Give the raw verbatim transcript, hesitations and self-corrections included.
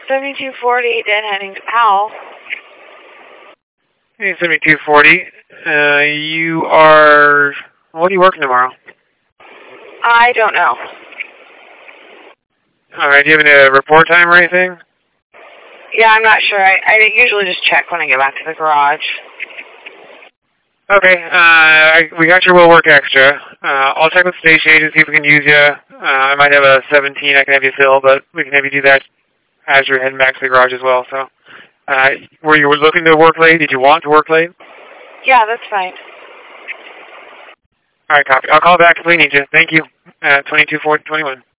seventy-two forty, dead heading to Powell. Hey, seventy-two forty. Uh, you are... What are you working tomorrow? I don't know. Alright, do you have any report time or anything? Yeah, I'm not sure. I, I usually just check when I get back to the garage. Okay, uh, I, we got your will work extra. Uh, I'll check with the station agent, see if we can use you. Uh, I might have a seventeen I can have you fill, but we can have you do that as you're heading back to the garage as well. So, uh, were you looking to work late? Did you want to work late? Yeah, that's fine. Alright, copy. I'll call back if we need you. Thank you. Uh, twenty-two forty twenty-one.